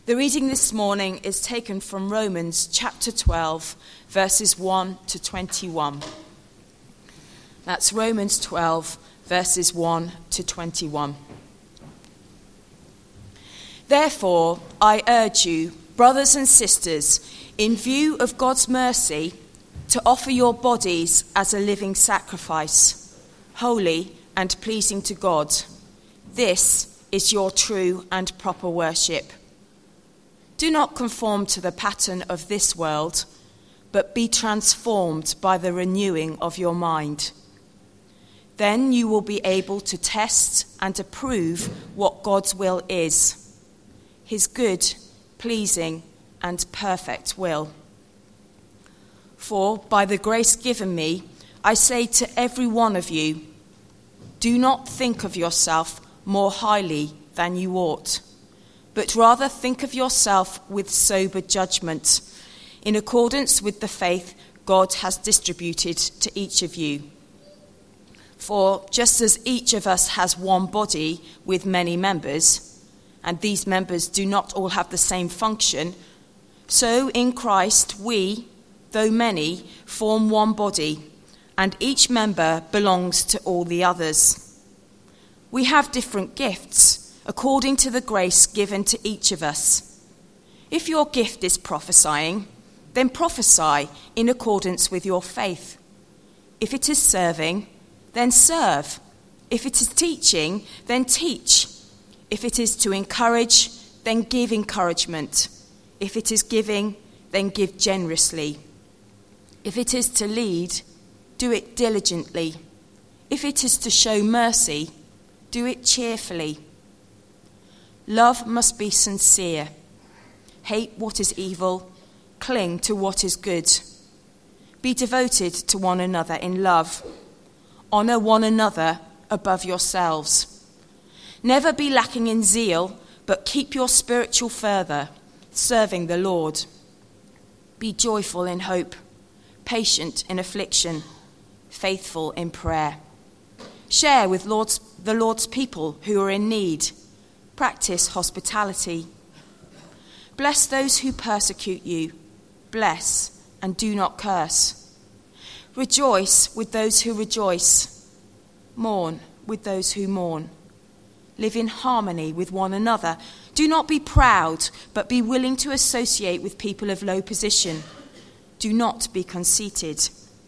The reading this morning is taken from Romans chapter 12, verses 1 to 21. That's Romans 12, verses 1 to 21. Therefore, I urge you, brothers and sisters, in view of God's mercy, to offer your bodies as a living sacrifice, holy and pleasing to God. This is your true and proper worship. Do not conform to the pattern of this world, but be transformed by the renewing of your mind. Then you will be able to test and approve what God's will is, his good, pleasing, and perfect will. For by the grace given me, I say to every one of you, do not think of yourself more highly than you ought, but rather think of yourself with sober judgment, in accordance with the faith God has distributed to each of you. For just as each of us has one body with many members, and these members do not all have the same function, so in Christ we, though many, form one body, and each member belongs to all the others. We have different gifts, according to the grace given to each of us. If your gift is prophesying, then prophesy in accordance with your faith. If it is serving, then serve. If it is teaching, then teach. If it is to encourage, then give encouragement. If it is giving, then give generously. If it is to lead, do it diligently. If it is to show mercy, do it cheerfully. Love must be sincere. Hate what is evil. Cling to what is good. Be devoted to one another in love. Honor one another above yourselves. Never be lacking in zeal, but keep your spiritual fervour, serving the Lord. Be joyful in hope, patient in affliction, faithful in prayer. Share with the Lord's people who are in need. Practice hospitality. Bless those who persecute you. Bless and do not curse. Rejoice with those who rejoice. Mourn with those who mourn. Live in harmony with one another. Do not be proud, but be willing to associate with people of low position. Do not be conceited.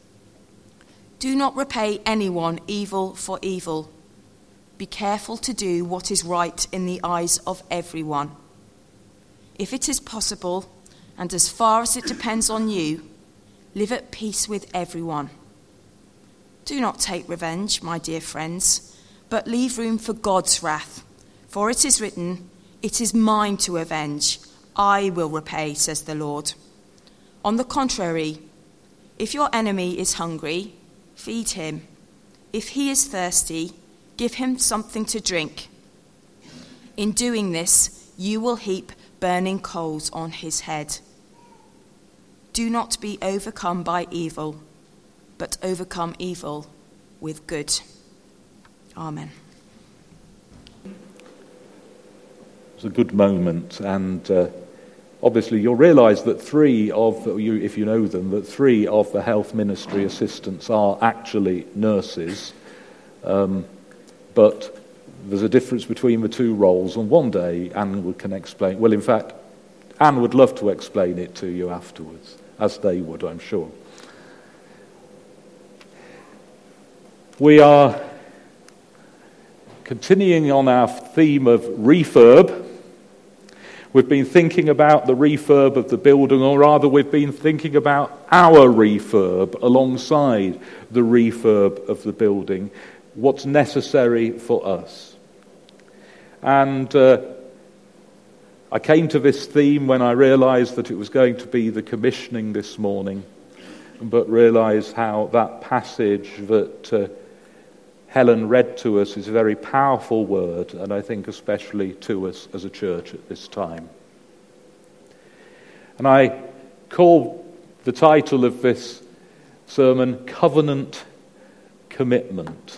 Do not repay anyone evil for evil. Be careful to do what is right in the eyes of everyone. If it is possible, and as far as it depends on you, live at peace with everyone. Do not take revenge, my dear friends, but leave room for God's wrath. For it is written, "It is mine to avenge. I will repay," says the Lord. On the contrary, if your enemy is hungry, feed him. If he is thirsty, give him something to drink. In doing this, you will heap burning coals on his head. Do not be overcome by evil, but overcome evil with good. Amen. It's a good moment, and obviously you'll realise that three of you, if you know them, that three of the health ministry assistants are actually nurses. But there's a difference between the two roles, and one day Anne can explain. Well, in fact, Anne would love to explain it to you afterwards, as they would, I'm sure. We are continuing on our theme of refurb. We've been thinking about the refurb of the building, or rather we've been thinking about our refurb alongside the refurb of the building. What's necessary for us. And I came to this theme when I realised that it was going to be the commissioning this morning, but realised how that passage that Helen read to us is a very powerful word, and I think especially to us as a church at this time. And I call the title of this sermon, Covenant Commitment.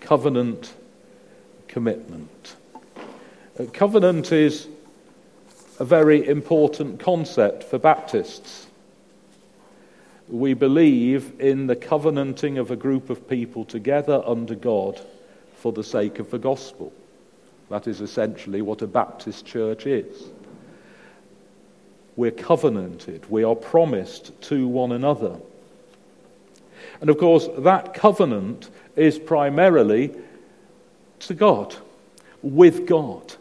Covenant commitment. Covenant is a very important concept for Baptists. We believe in the covenanting of a group of people together under God for the sake of the gospel. That is essentially what a Baptist church is. We're covenanted. We are promised to one another. And of course, that covenant is primarily to God, with God.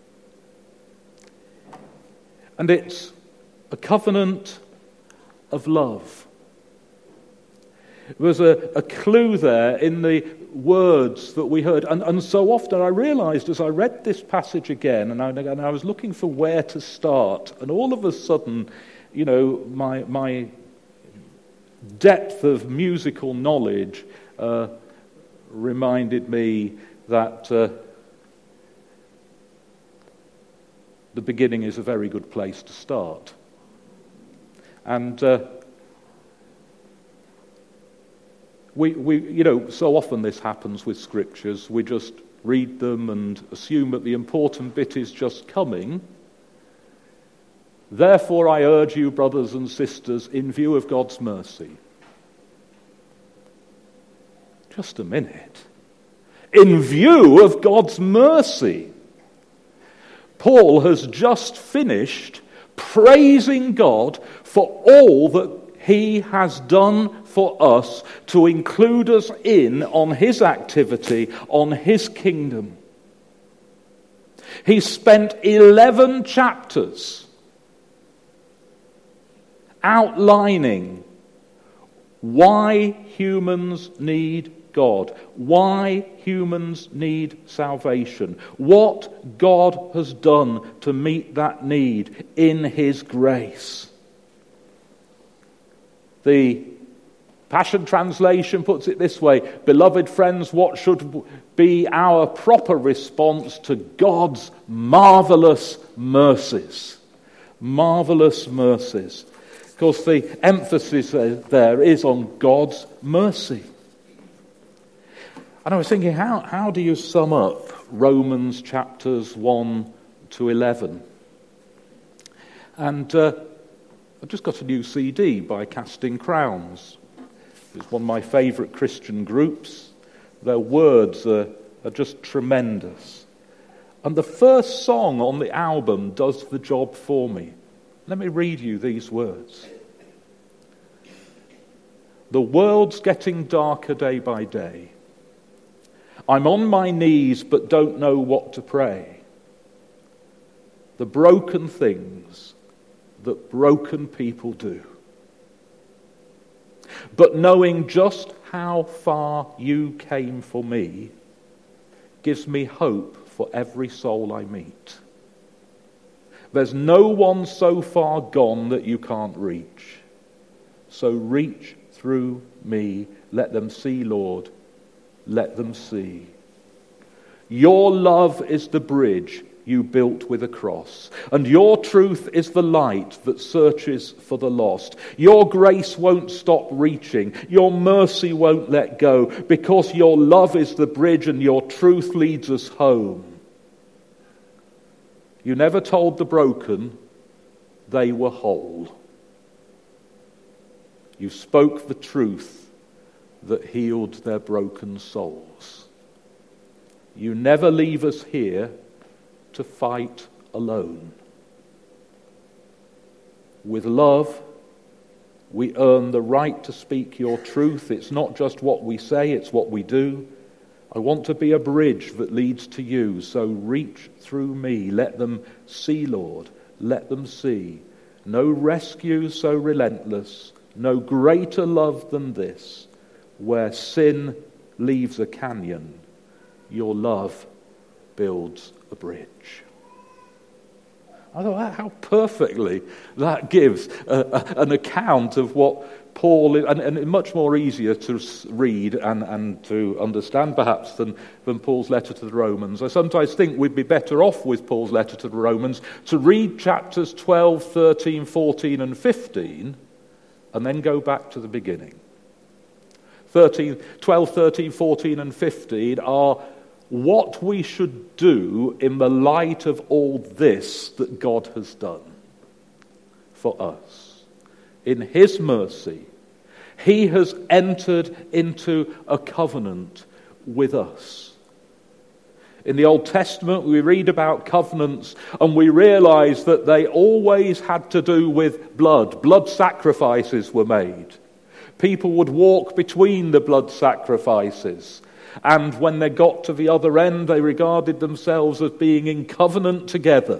And it's a covenant of love. There's a clue there in the words that we heard. And so often I realized as I read this passage again, and I was looking for where to start, and all of a sudden, my depth of musical knowledge reminded me that the beginning is a very good place to start. And we so often this happens with scriptures. We just read them and assume that the important bit is just coming. Therefore, I urge you, brothers and sisters, in view of God's mercy. Just a minute. In view of God's mercy. Paul has just finished praising God for all that he has done for us to include us in on his activity, on his kingdom. He spent 11 chapters outlining why humans need God, why humans need salvation, what God has done to meet that need in his grace. The Passion Translation puts it this way: beloved friends, what should be our proper response to God's marvelous mercies? Marvelous mercies. Of course, the emphasis there is on God's mercy. And I was thinking, how do you sum up Romans chapters 1 to 11? And I've just got a new CD by Casting Crowns. It's one of my favourite Christian groups. Their words are just tremendous. And the first song on the album does the job for me. Let me read you these words. The world's getting darker day by day. I'm on my knees but don't know what to pray. The broken things that broken people do. But knowing just how far you came for me gives me hope for every soul I meet. There's no one so far gone that you can't reach. So reach through me. Let them see, Lord. Let them see. Your love is the bridge you built with a cross, and your truth is the light that searches for the lost. Your grace won't stop reaching. Your mercy won't let go, because your love is the bridge and your truth leads us home. You never told the broken they were whole. You spoke the truth that healed their broken souls. You never leave us here to fight alone. With love, we earn the right to speak your truth. It's not just what we say, it's what we do. I want to be a bridge that leads to you, so reach through me. Let them see, Lord. Let them see. No rescue so relentless, no greater love than this. Where sin leaves a canyon, your love builds a bridge. I thought how perfectly that gives an account of what Paul, and much more easier to read and to understand perhaps than Paul's letter to the Romans. I sometimes think we'd be better off with Paul's letter to the Romans to read chapters 12, 13, 14 and 15 and then go back to the beginning. 12, 13, 14 and 15 are what we should do in the light of all this that God has done for us. In his mercy, he has entered into a covenant with us. In the Old Testament, we read about covenants and we realize that they always had to do with blood. Blood sacrifices were made. People would walk between the blood sacrifices. And when they got to the other end, they regarded themselves as being in covenant together.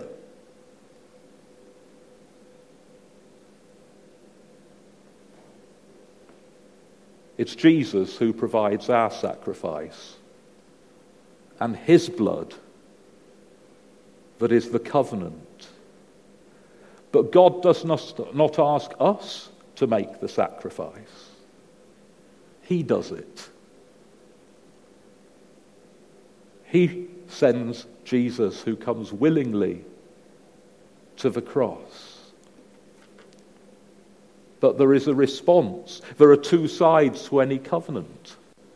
It's Jesus who provides our sacrifice. And his blood that is the covenant. But God does not ask us to make the sacrifice. He does it. He sends Jesus, who comes willingly to the cross. But there is a response. There are two sides to any covenant.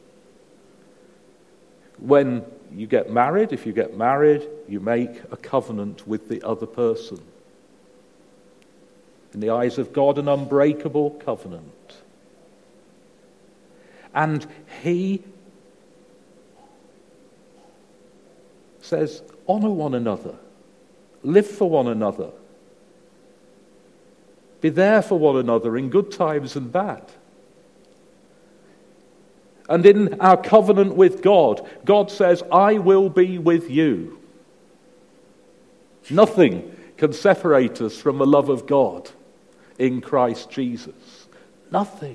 When you get married, if you get married, you make a covenant with the other person. In the eyes of God, an unbreakable covenant. And he says, honor one another. Live for one another. Be there for one another in good times and bad. And in our covenant with God, God says, I will be with you. Nothing can separate us from the love of God in Christ Jesus. Nothing.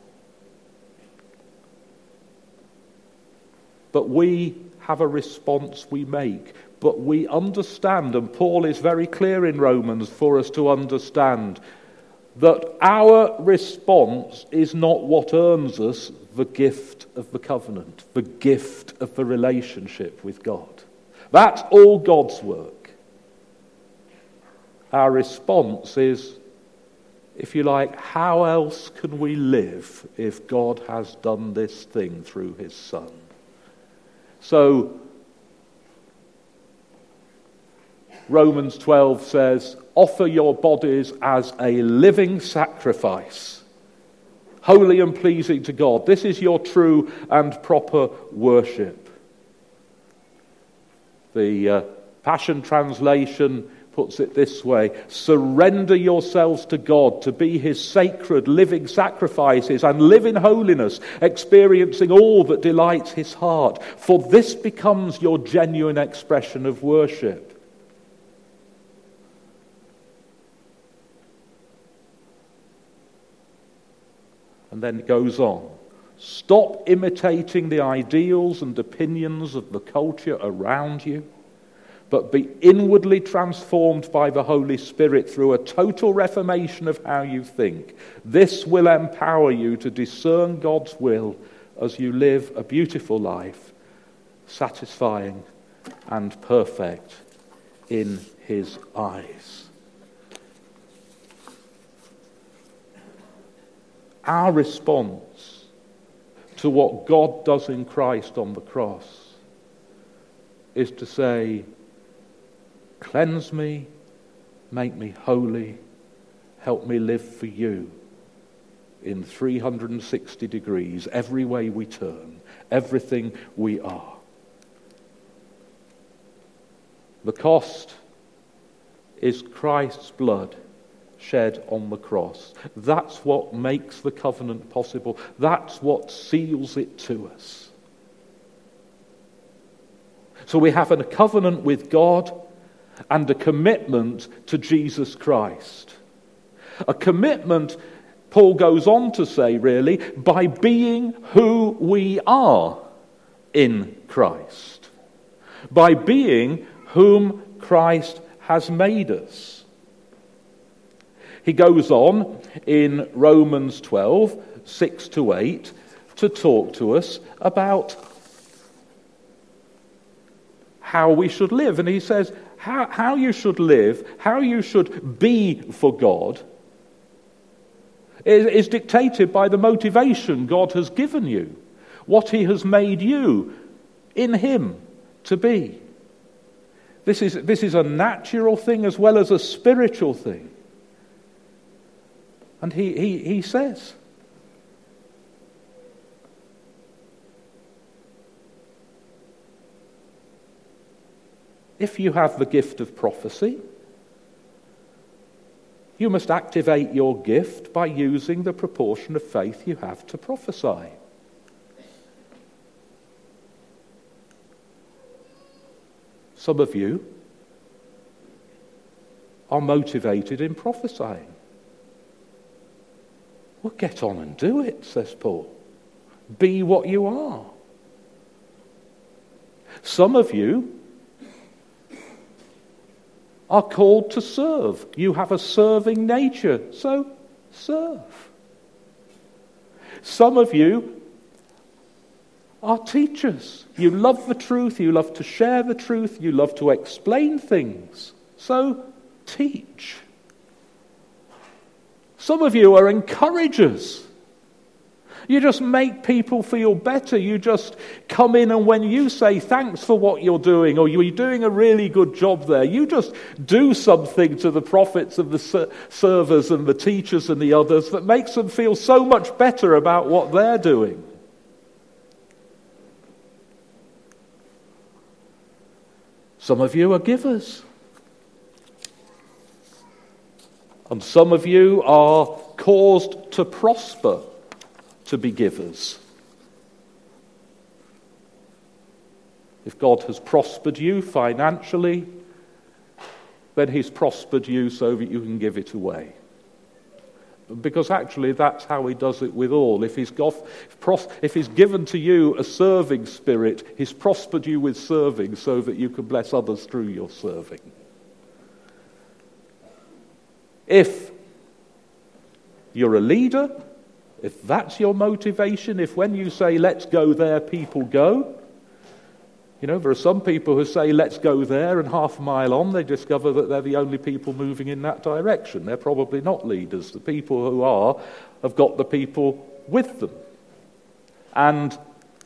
But we have a response we make. But we understand, and Paul is very clear in Romans for us to understand, that our response is not what earns us the gift of the covenant, the gift of the relationship with God. That's all God's work. Our response is, if you like, how else can we live if God has done this thing through his Son? So, Romans 12 says, offer your bodies as a living sacrifice, holy and pleasing to God. This is your true and proper worship. The Passion Translation puts it this way: surrender yourselves to God to be his sacred living sacrifices and live in holiness, experiencing all that delights his heart, for this becomes your genuine expression of worship. And then it goes on. Stop imitating the ideals and opinions of the culture around you, but be inwardly transformed by the Holy Spirit through a total reformation of how you think. This will empower you to discern God's will as you live a beautiful life, satisfying and perfect in his eyes. Our response to what God does in Christ on the cross is to say, cleanse me, make me holy, help me live for you in 360 degrees, every way we turn, everything we are. The cost is Christ's blood shed on the cross. That's what makes the covenant possible. That's what seals it to us. So we have a covenant with God and a commitment to Jesus Christ. A commitment, Paul goes on to say, really, by being who we are in Christ. By being whom Christ has made us. He goes on in Romans 12, 6-8, to talk to us about how we should live. And he says, how you should live, how you should be for God, is dictated by the motivation God has given you, what he has made you in him to be. This is a natural thing as well as a spiritual thing. And he says, if you have the gift of prophecy, you must activate your gift by using the proportion of faith you have to prophesy. Some of you are motivated in prophesying. Well, get on and do it, says Paul. Be what you are. Some of you are called to serve. You have a serving nature, so serve. Some of you are teachers. You love the truth, you love to share the truth, you love to explain things, so teach. Some of you are encouragers. You just make people feel better. You just come in, and when you say thanks for what you're doing, or you're doing a really good job there, you just do something to the prophets and the servers and the teachers and the others that makes them feel so much better about what they're doing. Some of you are givers. And some of you are caused to prosper, to be givers. If God has prospered you financially, then he's prospered you so that you can give it away. Because actually that's how he does it with all. If he's given to you a serving spirit, he's prospered you with serving so that you can bless others through your serving. If you're a leader, if that's your motivation, if when you say, let's go there, people go. You know, there are some people who say, let's go there, and half a mile on, they discover that they're the only people moving in that direction. They're probably not leaders. The people who are have got the people with them. And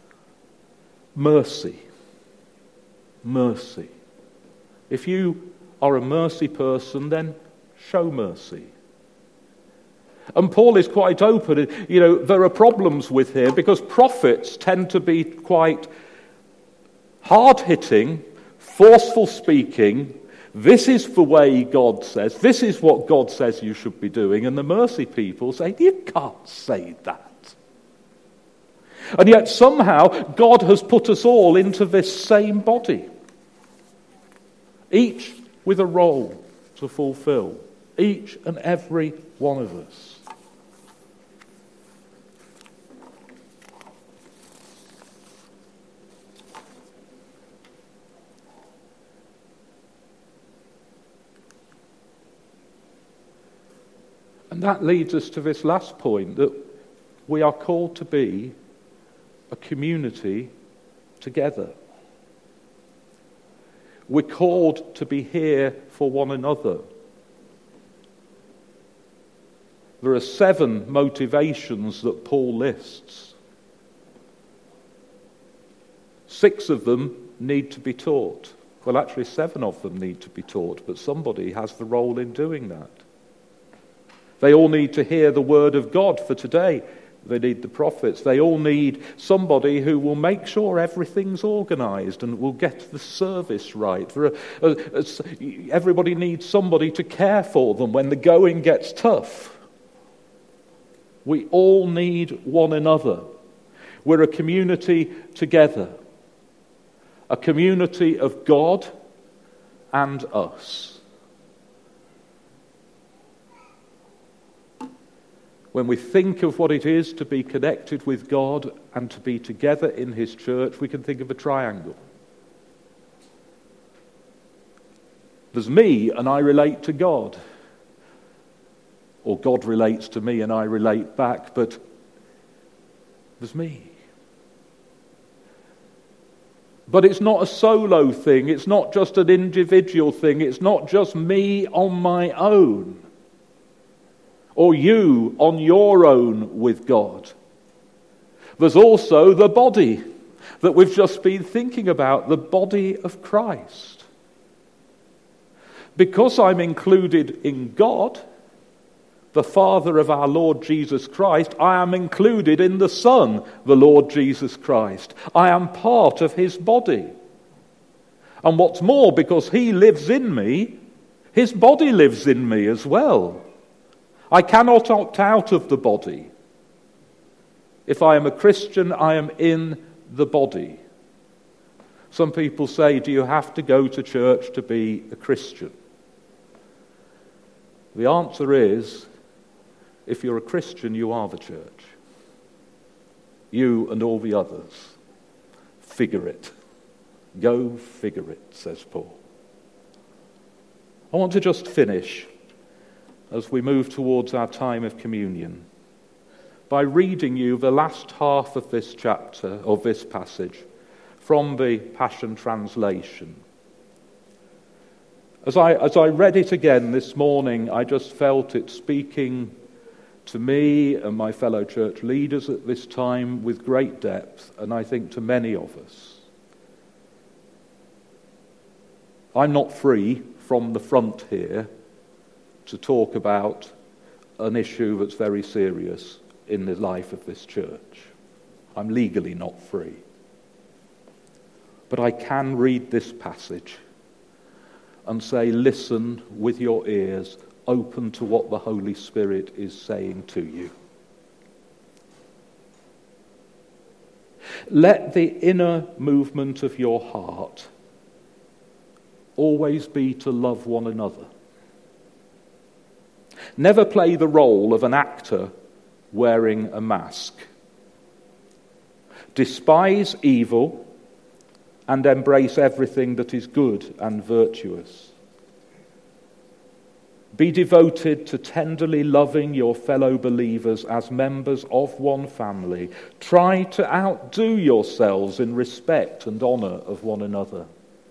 mercy. Mercy. If you are a mercy person, then show mercy. And Paul is quite open. You know, there are problems with here because prophets tend to be quite hard-hitting, forceful speaking. This is the way God says. This is what God says you should be doing. And the mercy people say, you can't say that. And yet somehow God has put us all into this same body, each with a role to fulfill. Each and every one of us. And that leads us to this last point, that we are called to be a community together. We're called to be here for one another. There are 7 motivations that Paul lists. 6 of them need to be taught. Well, actually 7 of them need to be taught, but somebody has the role in doing that. They all need to hear the word of God for today. They need the prophets. They all need somebody who will make sure everything's organised and will get the service right. Everybody needs somebody to care for them when the going gets tough. We all need one another. We're a community together. A community of God and us. When we think of what it is to be connected with God and to be together in his church, we can think of a triangle. There's me and I relate to God. Or God relates to me and I relate back, but there's me. But it's not a solo thing. It's not just an individual thing. It's not just me on my own. Or you on your own with God. There's also the body. that we've just been thinking about, the body of Christ. Because I'm included in God, the Father of our Lord Jesus Christ, I am included in the Son, the Lord Jesus Christ. I am part of his body. And what's more, because he lives in me, his body lives in me as well. I cannot opt out of the body. If I am a Christian, I am in the body. Some people say, do you have to go to church to be a Christian? The answer is, if you're a Christian, you are the church. You and all the others. Figure it. Go figure it, says Paul. I want to just finish, as we move towards our time of communion, by reading you the last half of this chapter, or this passage, from the Passion Translation. As I read it again this morning, I just felt it speaking to me and my fellow church leaders at this time with great depth, and I think to many of us. I'm not free from the front here to talk about an issue that's very serious in the life of this church. I'm legally not free. But I can read this passage and say, listen with your ears open to what the Holy Spirit is saying to you. Let the inner movement of your heart always be to love one another. Never play the role of an actor wearing a mask. Despise evil and embrace everything that is good and virtuous. Be devoted to tenderly loving your fellow believers as members of one family. Try to outdo yourselves in respect and honour of one another.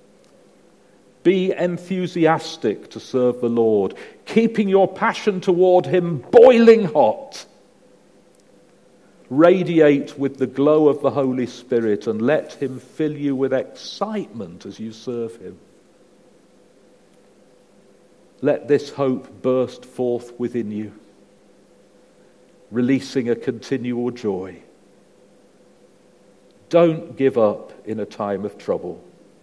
Be enthusiastic to serve the Lord, keeping your passion toward him boiling hot. Radiate with the glow of the Holy Spirit and let him fill you with excitement as you serve him. Let this hope burst forth within you, releasing a continual joy. Don't give up in a time of trouble,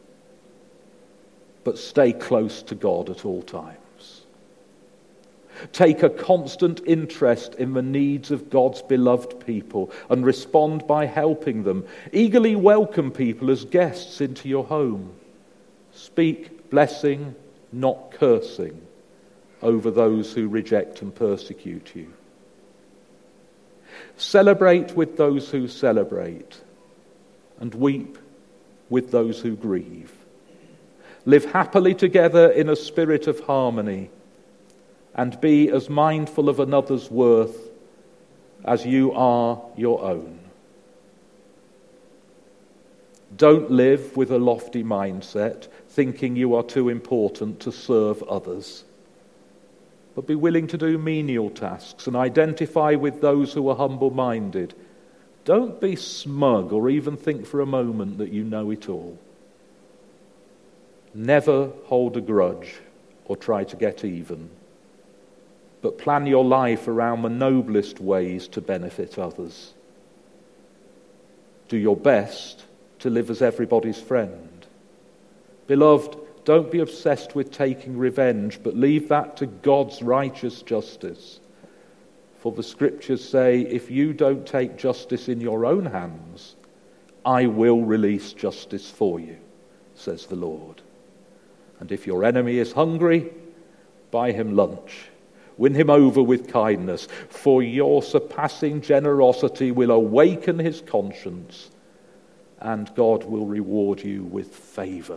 but stay close to God at all times. Take a constant interest in the needs of God's beloved people and respond by helping them. Eagerly welcome people as guests into your home. Speak blessing, not cursing, over those who reject and persecute you. Celebrate with those who celebrate, and weep with those who grieve. Live happily together in a spirit of harmony, and be as mindful of another's worth as you are your own. Don't live with a lofty mindset, thinking you are too important to serve others. But be willing to do menial tasks and identify with those who are humble-minded. Don't be smug or even think for a moment that you know it all. Never hold a grudge or try to get even, but plan your life around the noblest ways to benefit others. Do your best to live as everybody's friend. Beloved, don't be obsessed with taking revenge, but leave that to God's righteous justice. For the scriptures say, if you don't take justice in your own hands, I will release justice for you, says the Lord. And if your enemy is hungry, buy him lunch. Win him over with kindness, for your surpassing generosity will awaken his conscience, and God will reward you with favor.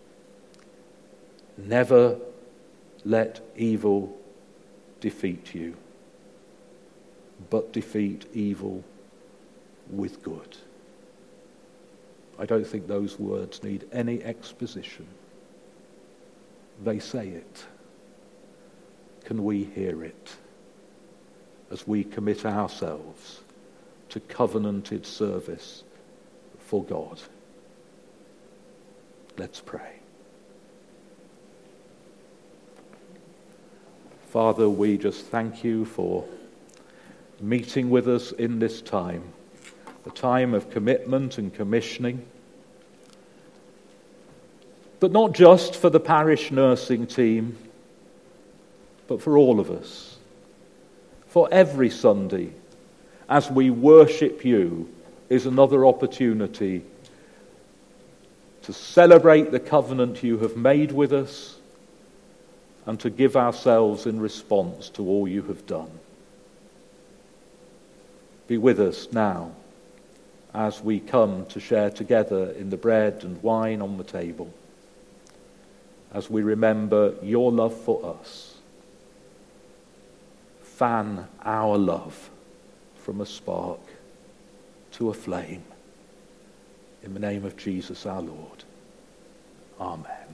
Never let evil defeat you, but defeat evil with good. I don't think those words need any exposition. They say it. Can we hear it as we commit ourselves to covenanted service for God? Let's pray. Father, we just thank you for meeting with us in this time, a time of commitment and commissioning, but not just for the parish nursing team, but for all of us, for every Sunday, as we worship you, is another opportunity to celebrate the covenant you have made with us and to give ourselves in response to all you have done. Be with us now as we come to share together in the bread and wine on the table, as we remember your love for us. Fan our love from a spark to a flame. In the name of Jesus our Lord. Amen.